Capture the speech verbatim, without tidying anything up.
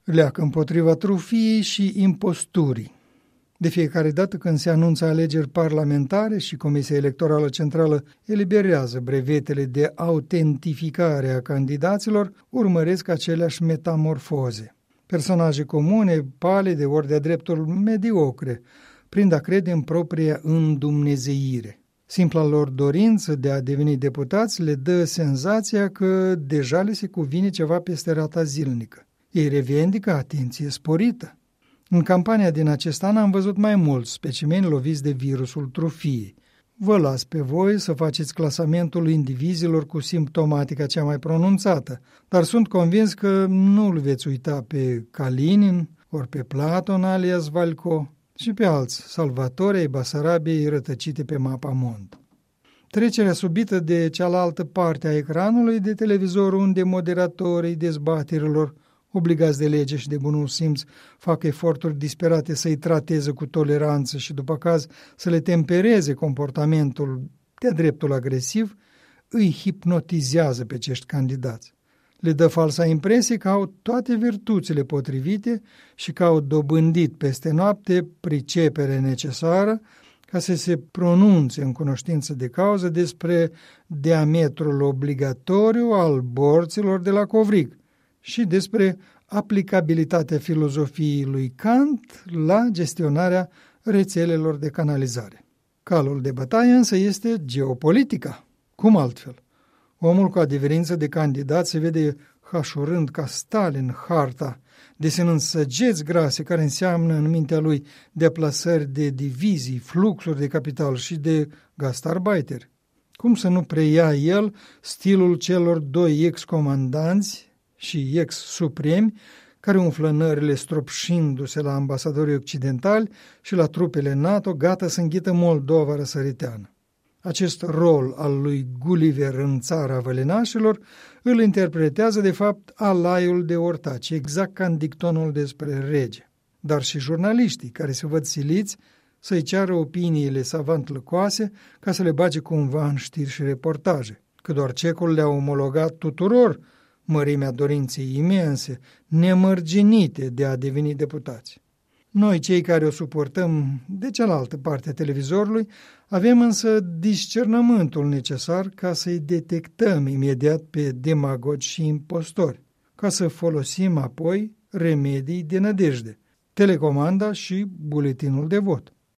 leacă împotriva trufiei și imposturii. De fiecare dată când se anunță alegeri parlamentare și Comisia Electorală Centrală eliberează brevetele de autentificare a candidaților, urmăresc aceleași metamorfoze. Personaje comune, palide, ori de-a dreptul mediocre, prind a crede în propria îndumnezeire. Simpla lor dorință de a deveni deputați le dă senzația că deja le se cuvine ceva peste rata zilnică. Ei revendică atenție sporită. În campania din acest an am văzut mai mulți specimeni loviți de virusul trufiei. Vă las pe voi să faceți clasamentul indivizilor cu simptomatica cea mai pronunțată, dar sunt convins că nu îl veți uita pe Kalinin, ori pe Platon alias Valco și pe alți salvatori ai Basarabiei rătăcite pe mapamond. Trecerea subită de cealaltă parte a ecranului de televizor unde moderatorii dezbaterilor, obligați de lege și de bunul simț, fac eforturi disperate să-i trateze cu toleranță și după caz să le tempereze comportamentul de-a dreptul agresiv, îi hipnotizează pe acești candidați. Le dă falsa impresie că au toate virtuțile potrivite și că au dobândit peste noapte pricepere necesară ca să se pronunțe în cunoștință de cauză despre diametrul obligatoriu al borților de la covrig și despre aplicabilitatea filozofiei lui Kant la gestionarea rețelelor de canalizare. Calul de bătaie însă este geopolitica. Cum altfel? Omul cu adeverință de candidat se vede hașurând ca Stalin harta, desenând săgeți grase care înseamnă în mintea lui deplasări de divizii, fluxuri de capital și de gastarbeiteri. Cum să nu preia el stilul celor doi ex-comandanți și ex-supremi care umflă nările stropșindu-se la ambasadorii occidentali și la trupele NATO gata să înghită Moldova răsăriteană. Acest rol al lui Gulliver în țara vălenașilor îl interpretează de fapt alaiul de ortaci, exact ca în dictonul despre rege. Dar și jurnaliștii care se văd siliți să-i ceară opiniile savant-lăcoase ca să le bage cumva în știri și reportaje, că doar cecul le-a omologat tuturor mărimea dorinței imense, nemărginite de a deveni deputați. Noi, cei care o suportăm de cealaltă parte a televizorului, avem însă discernământul necesar ca să-i detectăm imediat pe demagogi și impostori, ca să folosim apoi remedii de nădejde, telecomanda și buletinul de vot.